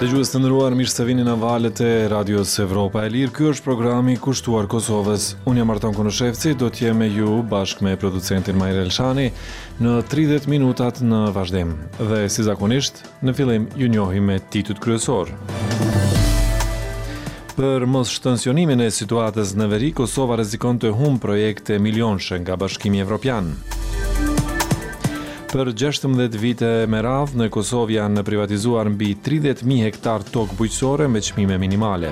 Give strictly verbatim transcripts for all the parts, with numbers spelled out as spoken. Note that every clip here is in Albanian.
Dëgjues të nderuar, mirë se vini në valët e Radios Evropa e Lirë. Ky është programi kushtuar Kosovës. Unë jam Arton Kunushevci, do të jem me ju bashkë me producentin Majrel Elshani në tridhjetë minutat në vazhdim. Dhe si zakonisht, në fillim ju njohim me titujt kryesor. Për mos shtensionimin e situatës në veri, Kosova rrezikon të humbë projekte milionshë nga Bashkimi Evropian. Për gjashtëmbëdhjetë vite me radhë, në Kosovë janë privatizuar mbi tridhjetë mijë hektar tokë bujqësore me çmime minimale.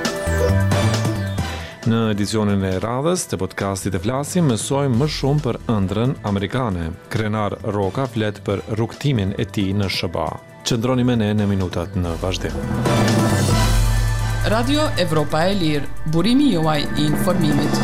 Në edicionin e radhës të podcastit e flasim, mësojmë më shumë për ëndrrën amerikane. Krenar Roka flet për rrugtimin e tij në S B A. Qëndroni me ne në minutat në vazhdim. Radio Evropa e Lirë, burimi juaj i informimit.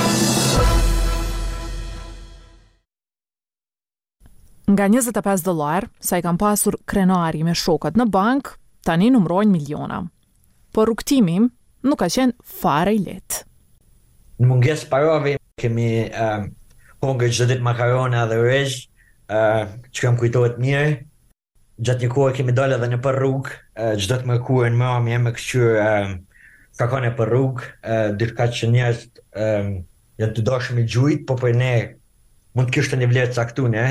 Nga njëzet e pesë dollar, sa i kam pasur krenari me shokët në bank, tani numrojnë miliona. Por rrugtimi nuk ka qenë fare i lehtë. Në mungesë parave kemi uh, hongër çdo ditë makarona dhe rrezh, uh, që kam kujtohet mirë. Gjatë një kohë kemi dalë edhe në për rrugë, uh, çdo të mërkurën mami me këshyr uh, kakone për rrugë, uh, dyrka që njerëz uh, janë të dashur me gjujt, po për ne mund të kishte një vlerë caktune.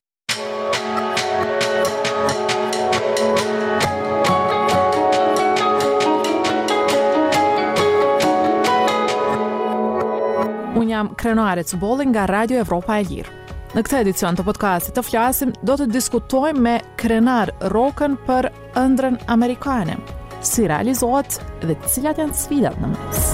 Unë jam Krenare Cubolli nga Radio Evropa e Lirë. Në këtë edicion të podcastit të flasim, do të diskutojmë me Krenar Rokën për ëndrrën amerikane. Si realizohet dhe cilat janë sfidat në mes.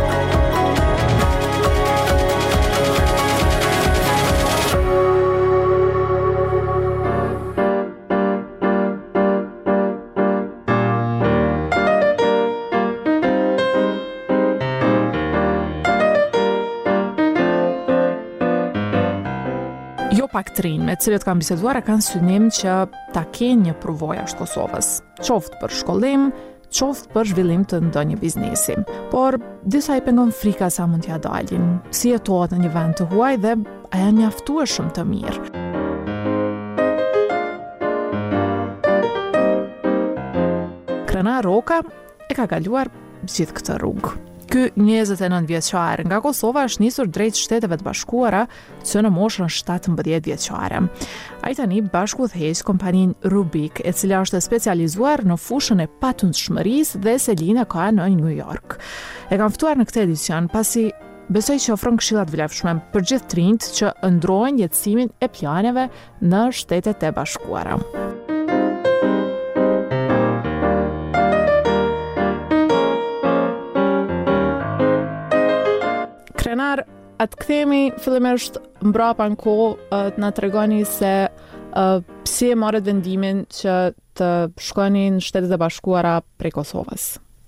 Pak të rinj me të cilët kam biseduar e kanë synim që ta kenë një përvojë jashtë Kosovës, qoftë për shkollim, qoftë për zhvillim të ndonjë biznesi. Por disa i pengon frika sa mund t'ja dalin, si jetohet në një vend të huaj dhe a janë mjaftueshëm të mirë. Krenar Roka e ka kaluar gjithë këtë rrugë. Ky njëzet e nëntë vjeçar nga Kosova është nisur drejt Shteteve të Bashkuara që në moshën shtatëmbëdhjetë vjeçare. Ai tani bashku udhëheq kompaninë Rubik, e cila është specializuar në fushën e patundshmërisë dhe selinë ka në New York. E kam ftuar në këtë edicion pasi besoj që ofron këshilla të vlefshme për gjithë të rinjt që ndrojnë jetësimin e planeve në Shtetet e Bashkuara. Krenar, atë kthemi fillimisht mbrapa në kohë të na tregoni se uh, pse e morët vendimin që të shkoni në Shtetet e Bashkuara prej Kosovës.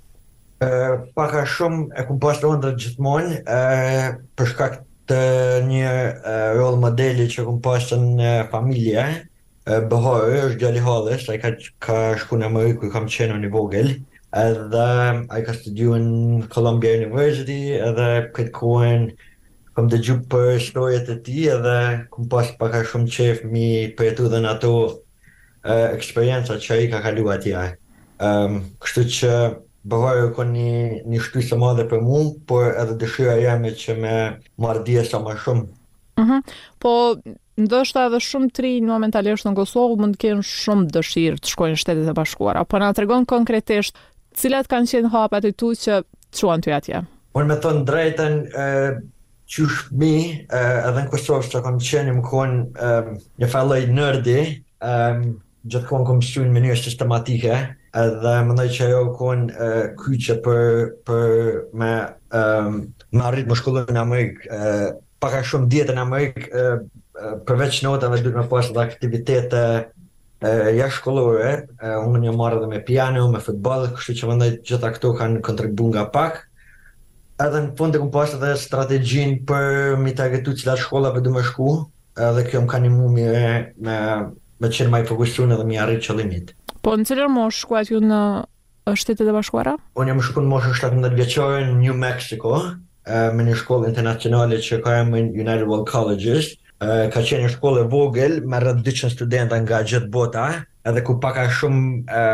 Uh, Paka shumë e kum pas ëndrrën gjithmonë, uh, për shkak të një uh, rol modeli që kum pas në familje. Uh, Behori është djali i hallës, ai ka ka shku në Amerikë kur kam qenë në vogël. Edhe ai ka studiuar në Columbia University, edhe këtë kohën kam dëgju për historiet e tij edhe kam pas pak a shumë qef mi përjetu dhe në ato uh, eksperiencat që ai ka kaluar atje. Um, kështu që Behori ka një, një shtysë e madhe për mua, por edhe dëshira jeme që me marrë dije sa më shumë. Uh-huh. Po ndoshta edhe shumë të rinj momentalisht në Kosovë mund të kenë shumë dëshirë të shkojnë në Shtetet e Bashkuara, po na tregon konkretisht cilat kanë qenë hapat e tu që çuan ty atje? Unë me thonë drejtën, uh, qysh mi, uh, edhe në Kosovë që kam qenë më konë uh, një falloj nërdi, um, gjithë konë kom mësuar në mënyrë sistematike, edhe mendoj që ajo konë uh, kyçe për, për me, um, me arrit më shkollu në Amerikë. Uh, paka shumë djetë në Amerikë, uh, uh, përveç notave duhet me pas edhe aktivitete Uh, jashtë shkollore, uh, unë një marrë edhe me piano, me futboll, kështu që mendoj gjitha këto kanë kontribuar nga pak. Edhe në fund e kam pas edhe strategjinë për mi targetu cilat shkollave du me shku, edhe kjo më ka ndihmuar mirë me me qenë më i fokusuar edhe mi arrit qëllimit. Po në cilën moshë shkuat ju në Shtetet e Bashkuara? Unë jam shku në moshën shtatëmbëdhjetë vjeçare në New Mexico, uh, me një shkollë internacionale që ka emrin United World Colleges. Uh, ka qenë një shkollë e vogël me rreth dyqind studenta nga gjithë bota, edhe ku paka shumë uh,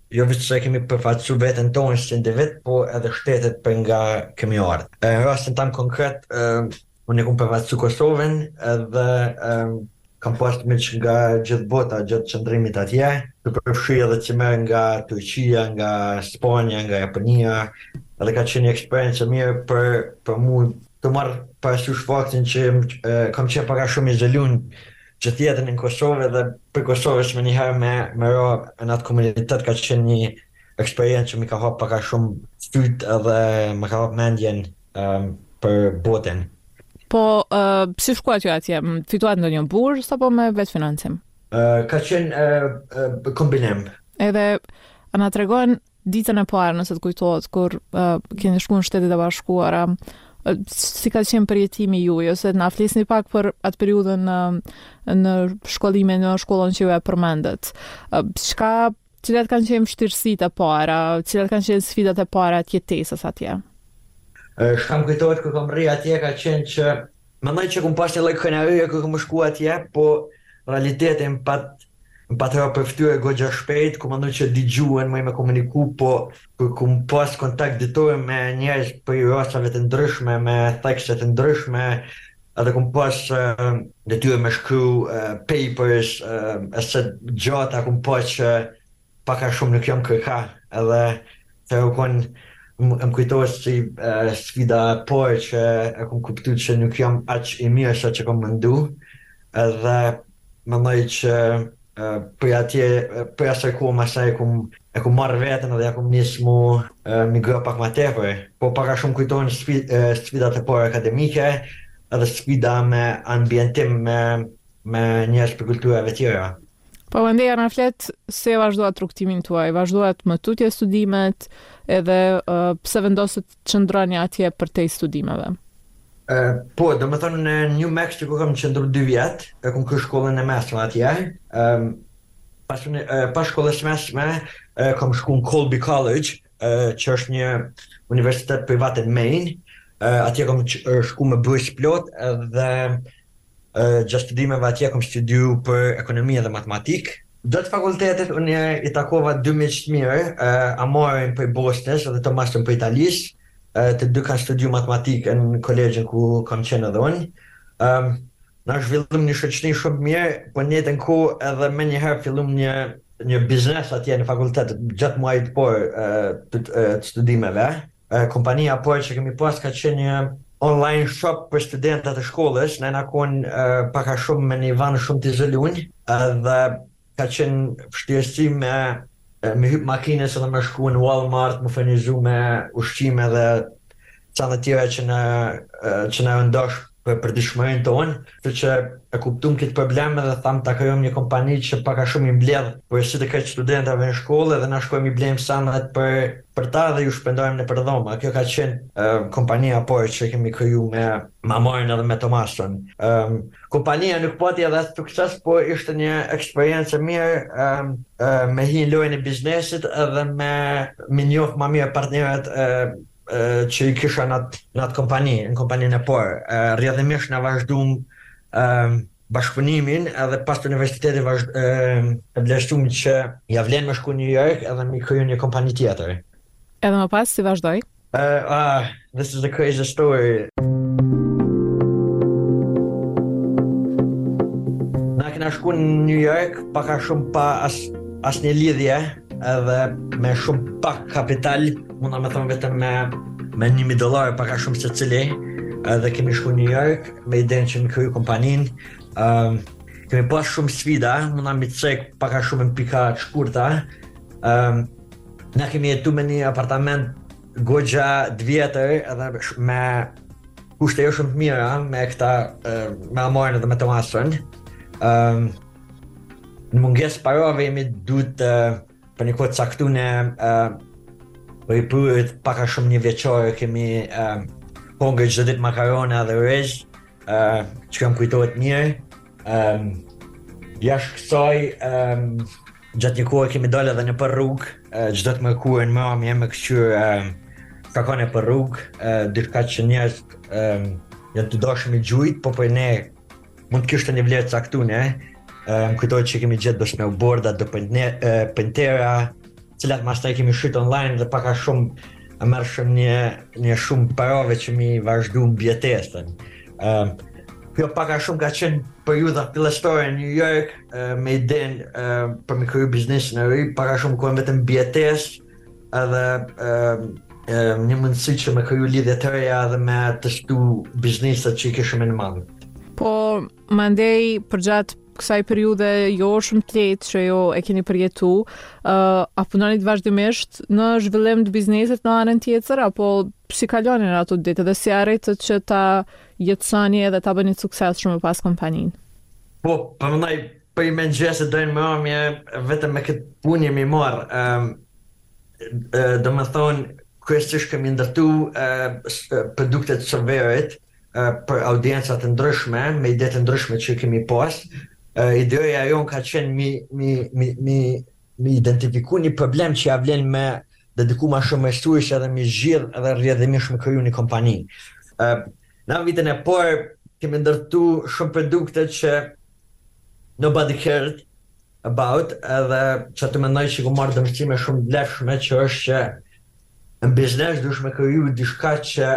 jo vetë se kemi përfaqësu vetën tonë si individ, po edhe shtetet për nga kemi ardhur. Në rastin tam konkret, uh, unë e kam përfaqësu Kosovën edhe uh, kam pas miq nga gjithë bota, gjithë qëndrimit atje, të përfshi edhe që merr nga Turqia, nga Spanja, nga Japonia, edhe ka qenë një eksperiencë mirë për, për mu të marrë parasysh faktin që uh, kam qenë para shumë izoluar që tjetën në Kosovë dhe për Kosovës me njëherë me, me ro në atë komunitet ka qenë një eksperiencë që mi ka hapë paka shumë styt edhe me ka hapë mendjen um, për botën. Po, uh, si shkuat ju atje? Fituat ndonjë bursë apo me vetë financim? Uh, ka qenë uh, uh, kombinim. Edhe, a na tregon ditën e parë nëse të kujtohet kur uh, keni shkuar në Shtetet e Bashkuara, si ka qenë përjetimi juaj, ose na flisni pak për atë periudhën në, në shkollime në shkollën që ju e përmendet. Çka, cilat kanë qenë vështirësitë e para, cilat kanë qenë sfidat e para të jetesës atje? Shkam kujtohet kur kam rri atje ka qenë që mendoj që kam pas një lloj krenarie kur kam shkuar atje, po realiteti më pat më pat hera për fytyrë goxha shpejt, ku mendoj që digjuan më me komuniku, po kur kam pas kontakt ditor me njerëz për rastave të ndryshme, me tekste të ndryshme, edhe kam pas uh, detyrë me shkru uh, papers, uh, ose gjata kam pas që uh, paka shumë nuk jam kërka, edhe të rukon më kujtohet si uh, sfida por që e kam kuptuar që nuk jam aq i mirë sa që kam mendu, edhe mendoj që Uh, për atje, uh, për asaj ku më asaj ku e ku marrë vetën edhe ja ku nisë mu uh, migrë pak ma tepër, po paka shumë kujtojnë sfid, uh, sfidat e parë akademike edhe sfida me ambientim me, me njerëz për kulturave tjera. Po mandeja na flet se vazhdoat rrugtimin tuaj, vazhdoat më tutje studimet edhe uh, pse vendosët të qëndroni atje përtej studimeve? Uh, po, do më thonë në New Mexico kam qëndru dy vjetë, e kam kërë shkollën e mesme atje. Um, pas, uh, pas shkollës mesme, uh, kam shku në Colby College, uh, që është një universitet privat në Maine. Uh, atje kam shku me bursë plot dhe uh, gjatë studimeve atje kam studiu për ekonomi dhe matematikë. Gjatë fakultetit unë i takova dy miq të mirë, uh, Amorin për Bosnës dhe Tomasin për Italisë. Të dy kanë studiu matematikë në kolegjin ku kam qenë edhe unë. Um, na zhvillum një shoqëri shumë mirë, po në njëjtën kohë edhe më njëherë fillum një një biznes atje në fakultet gjatë muajit por uh, të, uh, të studimeve. Uh, kompania por që kemi pas ka qenë një online shop për studentat e shkollës, në në kohën uh, paka shumë me një vanë shumë të izoluar, edhe ka qenë vështirësi me me hyp makinës edhe me shku në Walmart, më furnizu me ushqime dhe ca të tjera që na që na ndosh për përditshmërinë tonë, kështu që e kuptuam këtë problem dhe tham ta krijojmë një kompani që paka shumë i mbledh për si të keq studentave në shkollë dhe na shkojmë i blejmë sanat për për ta dhe ju shpendojmë nëpër dhoma. Kjo ka qenë uh, kompania por që kemi kriju me Mamorin edhe me Tomasin. Um, kompania nuk pati edhe sukses, po ishte një eksperiencë mirë um, uh, me hi në lojën e biznesit edhe me me njoh më mirë partnerët uh, uh, që i kisha në atë, në atë kompani, në kompaninë e por. Uh, Rrjedhimisht na vazhduam um, bashkëpunimin edhe pas të universitetit vazhd, uh, e vlerësuam që ja vlen me shku në New York edhe me kriju një kompani tjetër. Edhe më pas si vazhdoi? Uh, uh, this is a crazy story. Na kena shku në New York, paka shumë pa as, as një lidhje, edhe me shumë pak kapital, munda me thonë vetëm me, me një mi dollar, paka shumë se cili, edhe kemi shku në New York, me idenë që mi kryu kompanin. Um, kemi pas shumë sfida, munda mi cek paka shumë në pika të shkurta. Um, Na kemi jetu me një apartament goxha të vjetër edhe me kushte jo shumë të mira me këta me Amorin dhe me Tomasin. Um, në mungesë parave jemi duhet uh, për një kohë caktune uh, ripurit paka shumë një vjeqore kemi uh, hongër çdo ditë makarona dhe rrezh, uh, që kam kujtohet mirë. Um, Jashtë kësaj um, gjatë një kohë kemi dalë edhe në për rrugë, çdo të mërkurën më më jam këshyr kakone për rrugë, diçka që njerëz janë të dashur i gjujt, po për ne mund të kishte një vlerë caktuar, ne. Më kujtohet që kemi gjetë do snowboarda, do pantera, cilat mastaj kemi shit online dhe pak a shumë mërshëm një, një shumë parove që mi vazhdu në bjetestën. Uh, kjo pak a shumë ka qenë periudha fillestore në New York uh, me iden uh, për mi kryu biznesin e ri, pak a shumë kohën vetëm bjetest edhe uh, uh, një mundësi që me kryu lidhje të reja dhe me testu bizneset që i kishëm në madhë. Po, mandej përgjatë kësaj periude jo shumë të lehtë që jo e keni përjetu, uh, a punonit vazhdimisht në zhvillim të biznesit në anën tjetër, apo si kalonin ato ditë dhe si arritët që ta jetësoni edhe ta bëni sukses shumë pas kompaninë? Po, përmëndaj për i mëngjesit dojnë më omje, vetëm me këtë punë jemi marë. Um, uh, do më thonë, kryesisht kemi ndërtu uh, produktet serverit uh, për audiencat të ndryshme, me ide të ndryshme që kemi pas. Uh, ideja jonë ka qenë mi, mi, mi, mi, mi identifiku një problem që ja vlen me dediku ma shumë estuish edhe mi zhjith edhe rrjedhimisht me kryu një kompani. Uh, në vitën e parë kemi ndërtu shumë produkte që nobody cared about, edhe që të mendoj që ku marrë dëmësime shumë lehshme që është që në biznes dush me kryu diçka që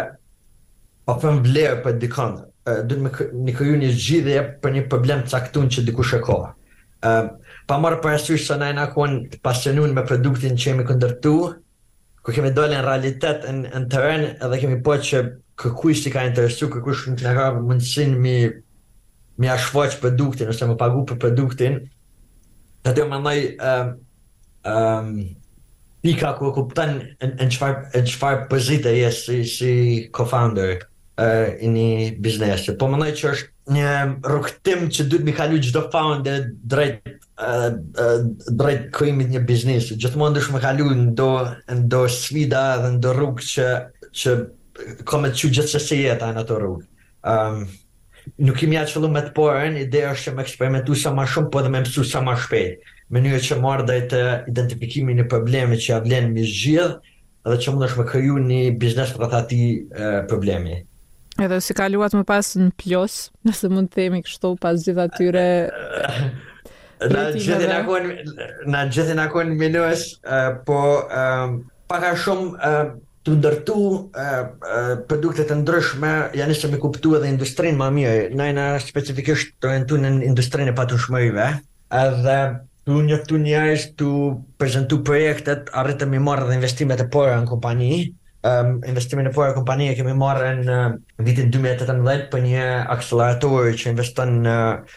ofron vlerë për dikon. Uh, duhet me një kryu një zgjidhje për një problem caktun që dikush e ka. Uh, pa marrë parasysh se na jena konë pasionun me produktin që jemi këndërtu, ku kemi dole në realitet në, në teren edhe kemi po që kërkush që ka interesu, kërkush në ka mundësin mi, mi ashfaq produktin ose me pagu për produktin. Të të më nëj um, um, pika ku kuptan në qëfar pozite jes si, si co-founder uh, i një biznes. Po më nëj që është një rukëtim që duhet mi kalu gjdo founder drejt uh, uh, drejt krijimit një biznesi. Gjithmonë dush me kalu ndo, ndo sfida dhe ndo rrugë që, që ka me të që gjithsesi jeta në ato rrugë. Um, nuk kemi atë fillu me të porën, ideja është që me eksperimentu sa ma shumë, po dhe me mësu sa ma shpejt. Mënyrë që marrë dhe të identifikimi një problemi që ja vlen mi zgjidh, edhe që mund është me kriju një biznes për ati uh, problemi. Edhe si kaluat më pas në plus, nëse mund të themi kështu pas gjithë atyre Na gjithin akon, na gjithin akon minus, uh, po um, paka shumë uh, të ndërtu uh, uh, produkte të ndryshme, janë ishte me kuptu edhe industrinë ma mirë. Na jena specifikisht të orientu në industrinë e patushmërive, edhe tu njëftu njerëz, tu prezentu projektet, arritëm i marrë dhe investimet e pora në kompani. Um, investimin e pora në kompani e kemi marrë në uh, vitin dy mijë e tetëmbëdhjetë për një akselerator që investon në uh,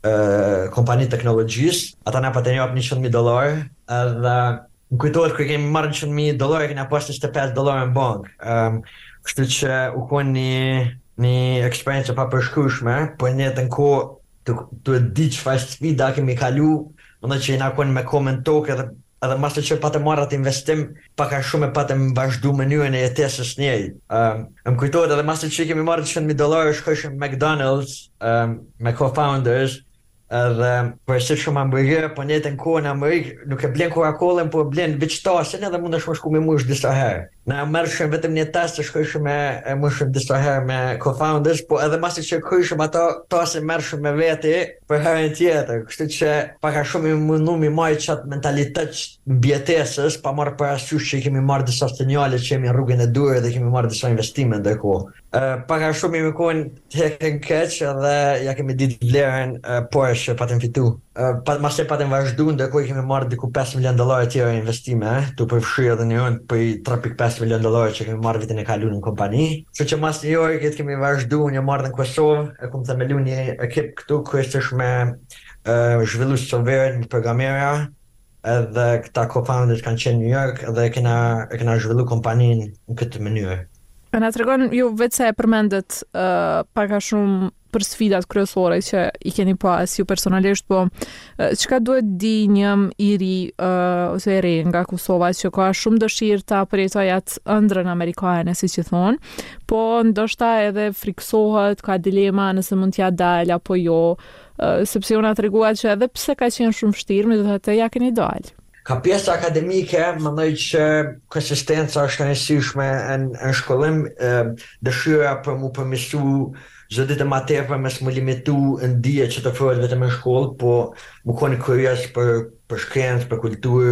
uh, kompani teknologjisë. Ata na patë njop njëqind mijë dollar, edhe më kujtohet kërë kemi marrë njëqind mijë dollar, kena pas njëzet e pesë dollar në bank. Um, kështu që u konë një, një eksperiencë pa përshkrueshme, po një të në ko të, të di çfarë sfida kemi kalu, më që jena konë me komen tokë edhe edhe mas të që patë marrë atë investim, paka shumë e patë më vazhdu mënyrën e jetesës njëj. Um, më kujtohet edhe mas të që kemi marrë njëqind mijë dollar, shkojshëm McDonald's um, me co-founders, edhe përësit shumë hamburger, po njëtë në kohë në Amerikë, nuk e blen Coca-Cola, po e blen veçtasin edhe mund është më shku me mush disa herë. Na mërshëm vetëm një tas të shkojshëm me e mushëm disa herë me co-founders, po edhe masi që kryshëm ato tasin mërshëm me veti për herën tjetër. Kështu që paka shumë i mundu mi majë qatë mentalitet mbjetesës, pa marrë parasysh që kemi marrë disa sinjale që jemi rrugën e durë dhe kemi marrë disa investime ndërkohë. Uh, paka shumë i më konë të hekën keq edhe ja kemi ditë vlerën uh, por që patëm fitu. Uh, pat, mas e patëm vazhdu, ndërkohë kemi marrë diku pesë milion dollar tjera investime, eh, tu përfshi edhe një rënd për tre pikë pesë milion dollar që kemi marrë vitin e kalu në kompani. Që që mas një orë këtë kemi vazhdu, një marrë në Kosovë, e kumë themelu një ekip këtu, kryesisht me uh, zhvillu serverën, me programera, edhe këta co-founders kanë qenë New York, edhe e kena, e kena zhvillu kompanin në këtë mënyrë. Na tregon ju vetë se e përmendet uh, paka shumë për sfidat kryesore që i keni pas ju personalisht, po uh, çka duhet di një i ri uh, ose e re nga Kosova që ka shumë dëshirë ta përjetoj atë ëndrrën amerikane, siç i thon, po ndoshta edhe friksohet, ka dilema nëse mund t'ja dal apo jo, uh, sepse ju na treguat që edhe pse ka qenë shumë vështirë, megjithatë ja keni dal. Ka pjesë akademike, mendoj që konsistenca është e rëndësishme në, në shkollim, dëshira për mu përmirësu çdo ditë më tepër, mes mu limitu në dije që të ofrohet vetëm në shkollë, po mu koni kurioz për për shkencë, për kulturë,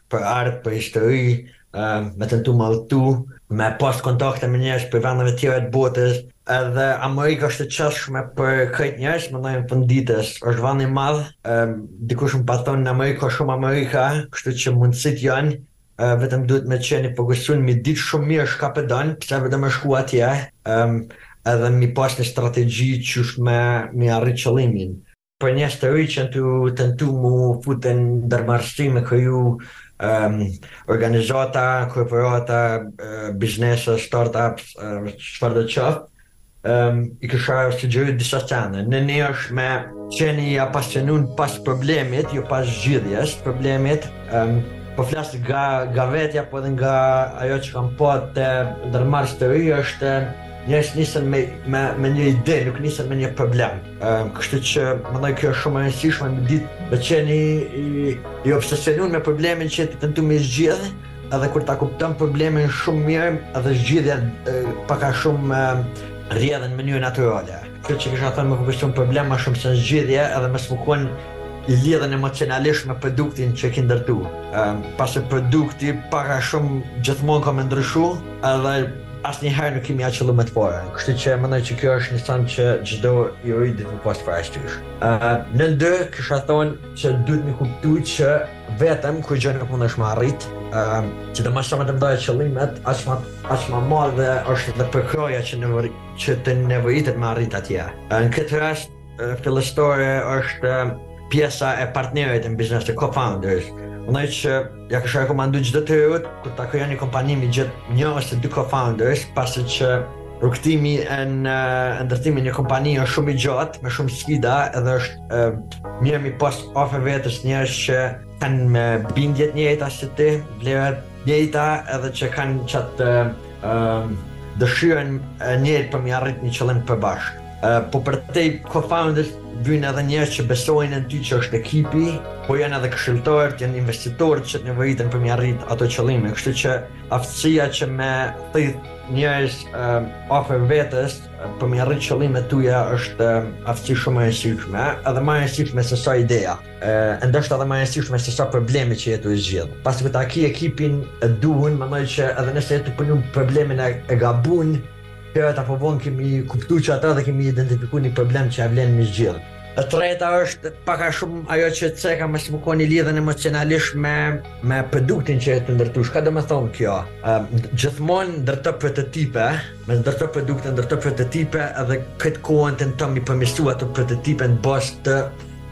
për art, për histori, uh, me tentu me udhëtu, me pas kontakte me njerëz për vendeve tjera të botës, edhe Amerika është e qeshme për krejt njerëz, mendoj në fund ditës, është vend i madh, um, dikush më pa thonë në Amerika ka shumë Amerika, kështu që mundësit janë, uh, vetëm duhet me qenë i fokusuar, mi ditë shumë mirë shka për dënë, pse vetëm me shku atje, um, edhe mi pas një strategji qysh me, me arrit qëllimin. Për njerëz të ri që të tentu mu futen ndërmarrësi me kriju um, organizata, korporata, uh, biznese, startups, uh, çfarë do të qoftë, um, i kisha sugjeruar disa sene. Në ne është me qeni apasionun pas problemit, jo pas zgjidhjes problemit. Um, po flas nga, nga vetja, po edhe nga ajo që kam pa të ndërmarrës të ri është njerëz nisën me, me, me një ide, nuk nisën me një problem. Um, kështu që mendoj kjo është shumë e rëndësishme me ditë me qeni i, i obsesionuar me problemin që të tentu me zgjidh, edhe kur ta kupton problemin shumë mirë, edhe zgjidhja pak a shumë rrjedhën në mënyrë natyrale. Kjo që kisha thënë me fokuson problem më shumë se zgjidhje, edhe më smukon i lidhen emocionalisht me produktin që ki ndërtu. Um, pasi produkti pak a shumë gjithmonë ka me ndryshu, edhe asnjëherë nuk kemi aq qëllimet fare. Kështu që mendoj që kjo është një san që çdo i ri duhet të pas parasysh. Uh, në ndë kisha thonë që duhet të kuptoj që vetëm kur gjë nuk mundesh me arrit, uh, që të mos të ndaj qëllimet, aq më aq më madhe është dhe përkroja që nevoj, që të nevojitet me arrit atje. Uh, në këtë rast uh, fillestore është uh, pjesa e partnerit në biznes të co-founders. Mendoj që ja kisha rekomanduar çdo të rit kur ta krijoni kompani me gjithë një ose dy co-founders, pasi që rrugtimi në ndërtimin e një kompani është shumë i gjatë, me shumë sfida, edhe është uh, mirë mi pas afër vetes njerëz që kanë bindjet njëjta si ti, vlerat njëjta, edhe që kanë çatë uh, dëshirën njëjtë për mi arrit një qëllim përbashkët. Uh, po për te co-founders vijnë edhe njerëz që besojnë në ty që është ekipi, po janë edhe këshilltarët, janë investitorët që të nevojiten për mi arrit ato qëllime. Kështu që aftësia që me thith njerëz uh, afër vetes uh, për mi arrit qëllimet tuaja është uh, aftësi shumë e rëndësishme, edhe më e rëndësishme se sa ideja. Uh, ndoshta edhe më e rëndësishme se sa probleme që jetu i zgjidh. Pasi kur ta ki ekipin e duhur, mendoj që edhe nëse jetu punu problemin e, e gabun, Kërat apo vonë kemi kuptu që ata dhe kemi identifiku një problem që e vlen me zgjidh. E treta është pak a shumë ajo që të ceka me smukoni lidhen emocionalisht me, me produktin që e të ndërtush. Ka do me thonë kjo? Uh, gjithmonë ndërto prototipe, me ndërto produkte, ndërto prototipe, edhe këtë kohën të në tomi përmisu ato prototipe në bas të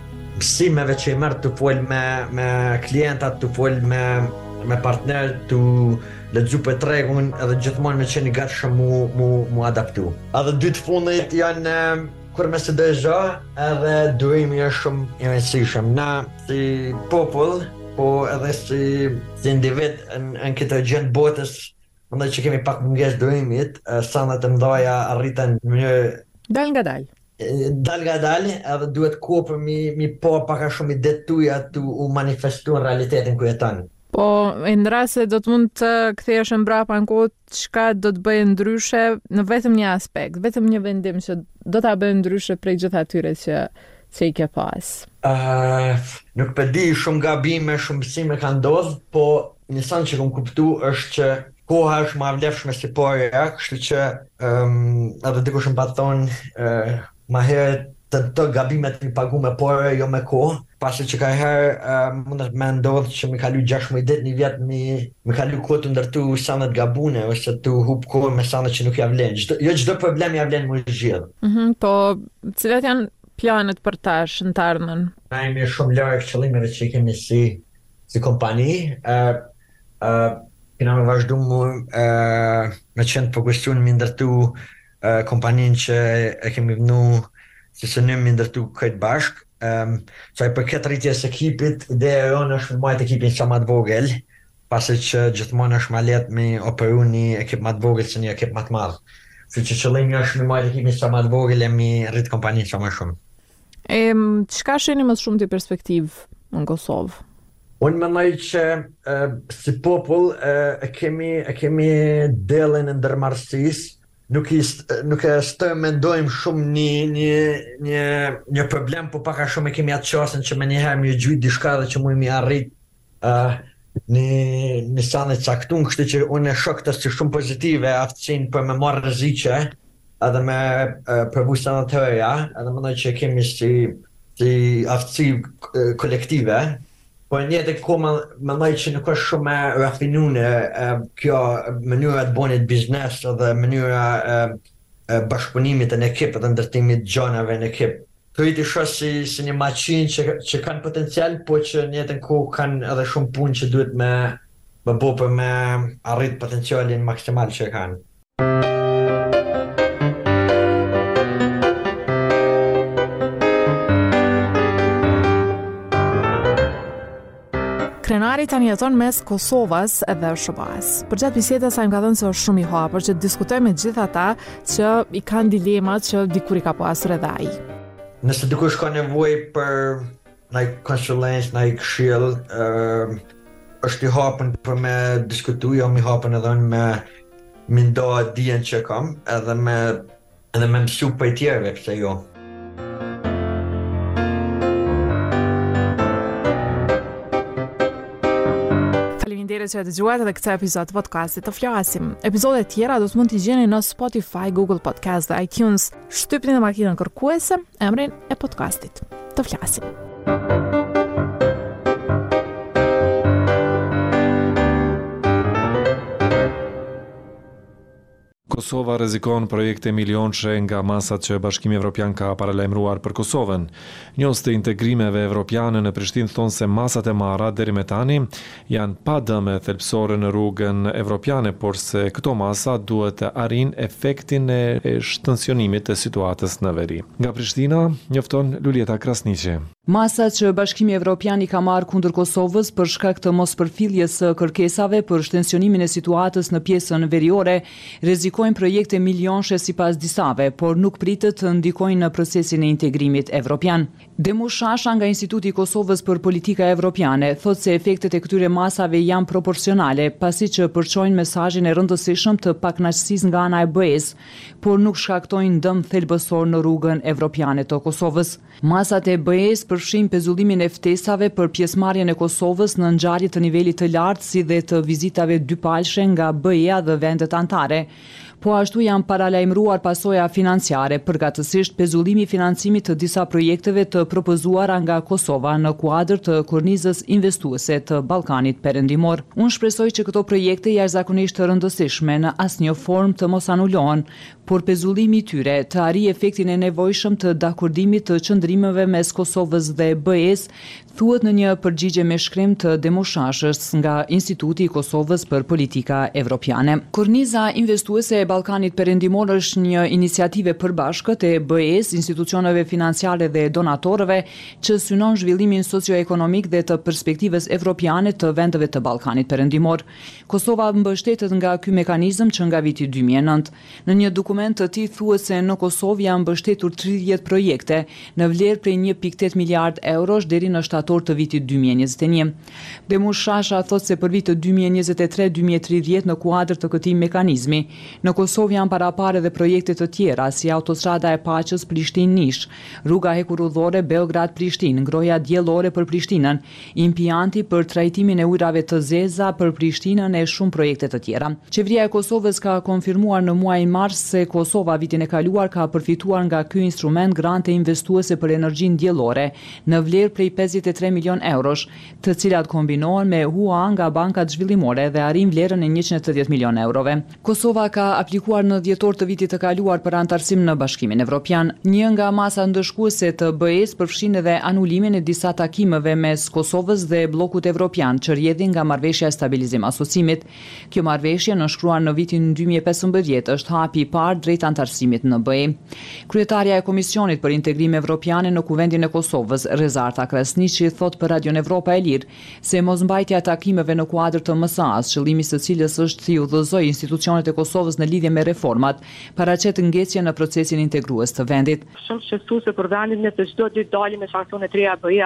mësimeve që i mërë të folë me, me klientat, të folë me, me partner, të lexu për tregun, edhe gjithmonë me qenë i gatshëm mu, mu, mu adaptu. Edhe dy të fundit janë kur me së dëgjo, edhe durimi është shumë i rëndësishëm. Na si popull, po edhe si, si individ në, në këtë gjendë botës, mendoj që kemi pak mungesë durimit, sanat e mdoja arriten në mënyrë dal nga dal. Dal nga dal, edhe duhet kohë për mi, mi po pak a shumë i detuja të u manifestu në realitetin ku jeton. Po, në rast se do të mund të kthehesh mbrapa në kohë, çka do të bëjë ndryshe në vetëm një aspekt, vetëm një vendim që do ta bëjë ndryshe prej gjithë atyre që që i ke pas. Uh, nuk po di, shumë gabime, shumë mësime kanë ndodhur, po një san që kam kuptu është që koha është më vlefshme se para, kështu që um, edhe dikush më thonë uh, më herët të të gabimet mi pagu me pore, jo me kohë, pasi që ka herë uh, mundet me ndodhë që mi kalu gjashtë ditë një vjetë mi, mi kalu kohë të ndërtu sanet gabune, ose të hup kohë me sanet që nuk ja vlen. Gjdo, jo çdo problem ja vlen më zgjidh. Mm-hmm, po, cilat janë planet për tash në të ardhmen? Na jemi shumë larg qëllimeve që kemi si, si kompani. Uh, uh, kena me vazhdu mu uh, me qenë fokusun mi ndërtu uh, kompanin që e kemi vënu që së nëmë mi ndërtu këtë bashkë. Um, so për këtë rritjes ekipit, ideja e jonë është me majtë ekipin sa më të vogël, pasi që gjithmonë është më lehtë me operu një ekip më të vogël se një ekip më të madh. Kështu që qëllimi është me majtë ekipin sa më të vogël e me rrit kompaninë sa më shumë. E çka shihni më shumë ti perspektivë në Kosovë? Unë mendoj që uh, si popull uh, e kemi e kemi dellën e ndërmarrësisë. Nuk, i, nuk e stë mendojmë shumë një, një, një, një problem, po paka shumë e kemi atë qasën që me njëherë më gjujt dishka dhe që mu mi arrit uh, një një sanë e caktuar, kështu që unë e shoh këtë si shumë pozitive aftësinë për me marrë rreziqe edhe me uh, provu sanatoria, edhe mendoj që kemi si si aftësi uh, kolektive. Po një të kohë mendoj që nuk është shumë e rafinuar uh, kjo mënyra të bënit biznes edhe mënyra uh, uh, bashkëpunimit në ekip edhe ndërtimit gjonave në ekip. Këtë i shoh si, si një maqinë që, që kanë potencial, po që një të kohë kanë edhe shumë punë që duhet me me bo për me arrit potencialin maksimal që kanë. Krenari tani jeton mes Kosovës edhe S B A-s. Përgjatë bisedës ai më ka thënë se është shumë i hapur që diskutoj me gjithë ata që i kanë dilemat që dikur i ka pasur edhe ai. Nëse dikush ka nevojë për ndaj konsulencë, ndaj këshill, uh, është i hapur për me diskutu, jo më i hapur edhe me me ndo dijen që kam, edhe me edhe me mësu për tjerëve, pse jo. Faleminderit që e dëgjuat edhe këtë epizod të podcastit Të Flasim. Epizodet tjera do të mund t'i gjeni në Spotify, Google Podcast dhe iTunes. Shtypni në makinën kërkuese emrin e podcastit Të Flasim. Kosova rrezikon projekte milionçe nga masat që Bashkimi Evropian ka paralajmëruar për Kosovën. Njohës të integrimeve evropiane në Prishtinë thonë se masat e marra deri me tani janë pa dëme thelbësore në rrugën evropiane, por se këto masa duhet të arrijnë efektin e shtensionimit të situatës në veri. Nga Prishtina njofton Lulieta Krasniqi. Masat që Bashkimi Evropian i ka marrë kundër Kosovës për shkak të mospërfilljes së kërkesave për shtensionimin e situatës në pjesën veriore rrezikojnë projekte milionçe sipas disave, por nuk pritet të ndikojnë në procesin e integrimit evropian. Demush Shasha nga Instituti i Kosovës për Politika Evropiane thotë se efektet e këtyre masave janë proporcionale, pasi që përçojnë mesazhin e rëndësishëm të pakënaqësisë nga ana e B E-s, por nuk shkaktojnë dëm thelbësor në rrugën evropiane të Kosovës. Masat e B E-s përfshin pezullimin e ftesave për pjesëmarrjen e Kosovës në ngjarje të nivelit të lartë, si dhe të vizitave dypalshe nga B E-a dhe vendet anëtare. Po ashtu janë paralajmëruar pasoja financiare, përgatësisht pezullimi i financimit të disa projekteve të propozuara nga Kosova në kuadër të kornizës investuese të Ballkanit Perëndimor. Unë shpresoj që këto projekte jashtëzakonisht të rëndësishme në asnjë formë të mos anulohen, por pezullimi i tyre të arrijë efektin e nevojshëm të dakordimit të qëndrimeve mes Kosovës dhe B E-s, thuhet në një përgjigje me shkrim të Demushashës nga Instituti i Kosovës për Politika Evropiane. Korniza investuese e Ballkanit Perëndimor është një iniciativë e përbashkët e B E-s, institucioneve financiare dhe donatorëve që synon zhvillimin socio-ekonomik dhe të perspektivës evropiane të vendeve të Ballkanit Perëndimor. Kosova mbështetet nga ky mekanizëm që nga viti dy mijë e nëntë. Në një dokument të tij thuhet se në Kosovë janë mbështetur tridhjetë projekte në vlerë prej një pikë tetë miliard eurosh deri në shtator të vitit dy mijë e njëzet e një. Demush Shasha thotë se për vitet dy mijë e njëzet e tre dy mijë e tridhjetë në kuadër të këtij mekanizmi, në Kosovë janë parapare dhe projekte të tjera si autostrada e paqës Prishtinë-Nish, rruga hekurudhore Beograd-Prishtinë, ngroja diellore për Prishtinën, impianti për trajtimin e ujrave të zeza për Prishtinën e shumë projekte të tjera. Qeveria e Kosovës ka konfirmuar në muajin mars se Kosova vitin e kaluar ka përfituar nga ky instrument grante investuese për energjinë diellore në vlerë prej pesëdhjetë e tre milion eurosh, të cilat kombinohen me H U A nga bankat zhvillimore dhe arrin vlerën e njëqind e tetëdhjetë milion eurove. Kosova ka aplikuar në dhjetor të vitit të kaluar për antarësim në Bashkimin Evropian. Një nga masa ndëshkuese të B E-s përfshin edhe anulimin e disa takimeve mes Kosovës dhe bllokut evropian që rrjedhin nga marrëveshja e stabilizim asocimit. Kjo marrëveshje nënshkruar në vitin dy mijë e pesëmbëdhjetë është hapi i parë drejt antarësimit në B E. Kryetarja e Komisionit për Integrim Evropian në Kuvendin e Kosovës, Rezarta Krasniqi, thot për Radion Evropa e Lirë se mosmbajtja e takimeve në kuadër të M S A-s, qëllimi së cilës është të udhëzojë institucionet e Kosovës në lidhje me reformat, paraqet ngjecje në procesin integrues të vendit. Shumë shqetësuese për vendin, nëse çdo ditë dalim me sanksione të reja B E-a dhe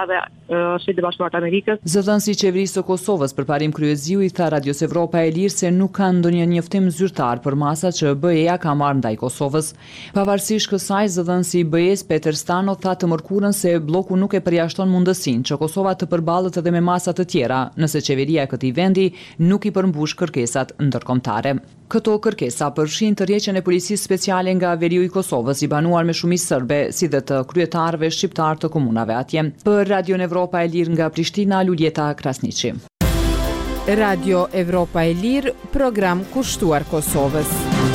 Shtetet e Bashkuara të Amerikës. Zëdhënësi i qeverisë së Kosovës përparim kryeziu i tha Radios Evropa e Lirë se nuk ka ndonjë njoftim zyrtar për masat që B E-ja ka marrë ndaj Kosovës. Pavarësisht kësaj, zëdhënësi i B E-s Peter Stano tha të mërkurën se bloku nuk e përjashton mundësinë që Kosova të përballet edhe me masa të tjera, nëse qeveria e këtij vendi nuk i përmbush kërkesat ndërkombëtare. Këto kërkesa përfshin tërheqjen e policisë speciale nga veriu i Kosovës i banuar me shumicë serbe, si dhe të kryetarëve shqiptar të komunave atje. Për Radio Evropa e Lirë nga Prishtina, Luljeta Krasniqi. Radio Evropa e Lirë, program kushtuar Kosovës.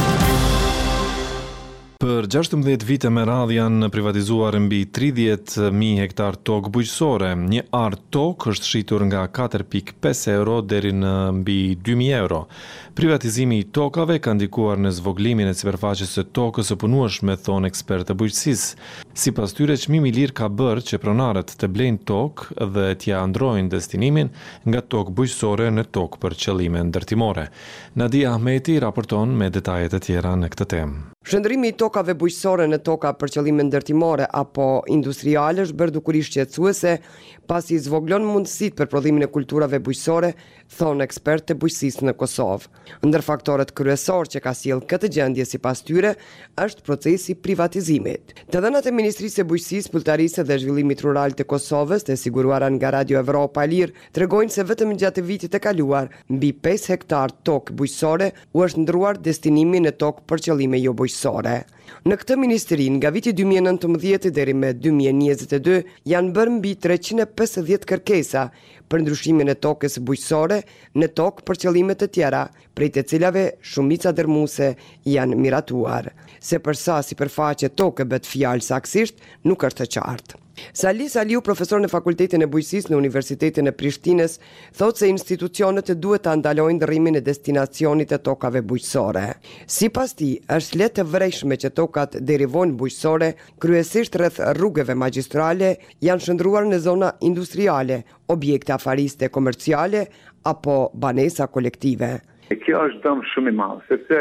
Për gjashtëmbëdhjetë vite me radhë janë privatizuar mbi tridhjetë mijë hektar tokë bujqësore. Një art tokë është shitur nga katër pikë pesë euro deri në mbi dy mijë euro. Privatizimi i tokave ka ndikuar në zvoglimin e sipërfaqes së tokës së punueshme, thon ekspertë e bujqësisë. Sipas tyre, çmimi i lirë ka bërë që pronarët të blejnë tokë dhe t'ia ndrojnë destinimin nga tokë bujqësore në tokë për qëllime ndërtimore. Nadia Ahmeti raporton me detajet e tjera në këtë temë. Shndrimi i tokave bujqësore në toka për qëllime ndërtimore apo industriale është bërë dukurisht shqetësuese pasi i zvoglon mundësitë për prodhimin e kulturave bujqësore, thonë ekspertë e bujqësisë në Kosovë. Ndër faktorët kryesor që ka sjellë këtë gjendje sipas tyre është procesi privatizimit. Të dhënat e Ministrisë së Bujqësisë, Pulltarisë dhe Zhvillimit Rural të Kosovës, të siguruara nga Radio Evropa e Lirë, tregojnë se vetëm gjatë vitit të kaluar, mbi pesë hektar tokë bujqësore u është ndruar destinimi në tokë për qëllime jo bujqësore. Në këtë ministri, nga viti dy mijë e nëntëmbëdhjetë deri me dy mijë e njëzet e dy, janë bërë mbi treqind e pesëdhjetë kërkesa për ndryshimin e tokës bujqësore në tokë për qëllime të tjera, prej të cilave shumica dërmuese janë miratuar. Se për sa sipërfaqe tokë bëhet fjalë saktësisht, nuk është e qartë. Sali Saliu, profesor në Fakultetin e Bujqësisë në Universitetin e Prishtinës, thotë se institucionet duhet të ndalojnë ndërrimin e destinacionit të tokave bujqësore. Sipas tij, është lehtë të vërejshme që tokat derivojnë bujqësore, kryesisht rreth rrugëve magjistrale, janë shndruar në zona industriale, objekte afariste komerciale apo banesa kolektive. Kjo është dëm shumë i madh, sepse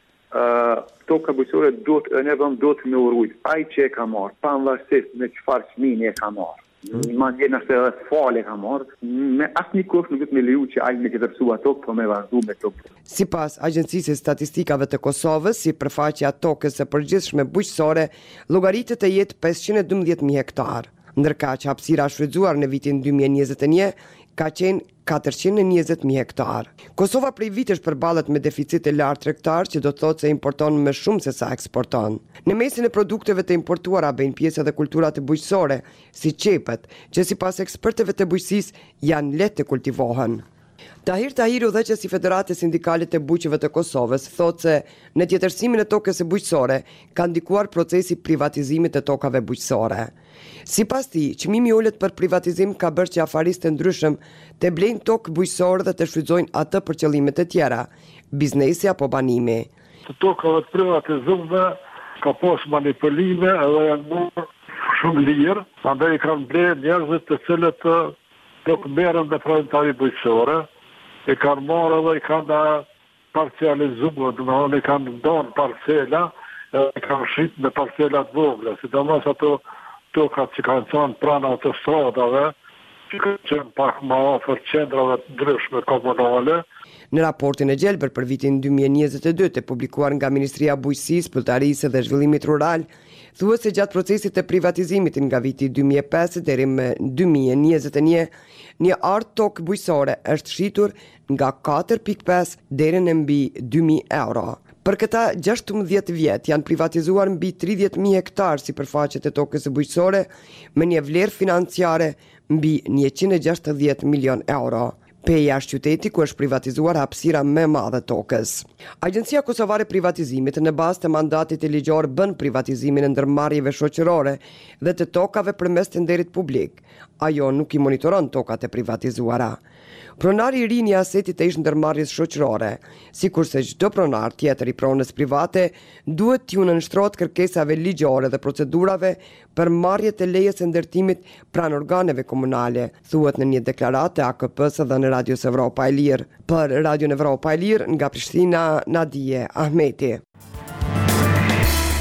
Uh, toka bujqësore duhet në vend duhet me urujt. Ai që e ka marrë, pavarësisht me çfarë çmimi e ka marrë. Mm. Mandje nëse edhe fale ka marrë, me asnjë kusht nuk do të më leju që ai me të vërtetuar tokë, po me vazhdu me tokë. Sipas Agjencisë së Statistikave të Kosovës, sipërfaqja e tokës së përgjithshme bujqësore llogaritet të jetë pesëqind e dymbëdhjetë mijë hektar, ndërkaq që hapësira shfrytzuar në vitin dy mijë e njëzet e një ka qenë katërqind e njëzet mijë hektar. Kosova prej vitesh përballet me deficit të lartë tregtar, që do të thotë se importon më shumë se sa eksporton. Në mesin e produkteve të importuara bëjnë pjesë edhe kulturat bujqësore, si qepët, që sipas ekspertëve të bujqësisë janë lehtë të kultivohen. Tahir Tahir, udhëheqës i Federatës Sindikale të Bujqeve të Kosovës, thotë se në tjetërsimin e tokës së bujqësore ka ndikuar procesi privatizimit të tokave bujqësore. Sipas tij, çmimi i ulët për privatizim ka bërë që afaristë ndryshëm të blejnë tokë bujqësore dhe të shfrytëzojnë atë për qëllime të tjera, biznesi apo banimi. Të tokave të privatizuara ka pas manipulime edhe janë bërë shumë lirë, andaj kanë blerë njerëzit të cilët nuk merren me pronari bujqësore, e kanë marrë dhe i kanë parcializuar, do të thonë i kanë ndonë parcela, e kanë shit me parcela të vogla, sidomos ato tokat që kanë qenë pranë autostradave, që kanë qenë pak më afër qendrave të ndryshme komunale. Në raportin e gjelbër për vitin dy mijë e njëzet e dy, të publikuar nga Ministria e Bujqësisë, Pulltarisë dhe Zhvillimit Rural, thuhet se gjatë procesit të privatizimit nga viti dy mijë e pesë deri më dy mijë e njëzet e një, një art tokë bujqësore është shitur nga katër pikë pesë deri në mbi dy mijë euro. Për këta gjashtëmbëdhjetë vjet janë privatizuar mbi tridhjetë mijë hektar sipërfaqe të tokës së bujqësore me një vlerë financiare mbi njëqind e gjashtëdhjetë milion euro. Peja është qyteti ku është privatizuar hapësira më e madhe tokës. Agjencia Kosovare e Privatizimit në bazë të mandatit të ligjor bën privatizimin e ndërmarrjeve shoqërore dhe të tokave përmes tenderit publik. Ajo nuk i monitoron tokat e privatizuara. Pronari i ri i asetit të ish ndërmarrjes shoqërore, sikurse çdo pronar tjetër i pronës private, duhet t'ju nënshtrohet kërkesave ligjore dhe procedurave për marrje të lejes së ndërtimit pranë organeve komunale, thuhet në një deklaratë A K P-s dhe në Radios Evropa e Lirë. Për Radio Evropa e Lirë nga Prishtina, Nadije Ahmeti.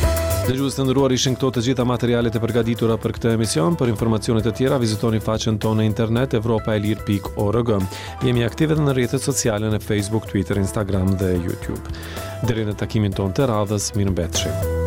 Dëgjues të nderuar, ishin këto të gjitha materialet e përgatitura për këtë emision. Për informacione të tjera vizitoni faqen tonë në internet evropaelir pikë org. Jemi aktive në rrjetet sociale në Facebook, Twitter, Instagram dhe YouTube. Deri në takimin tonë të radhës, mirëmbëjtje.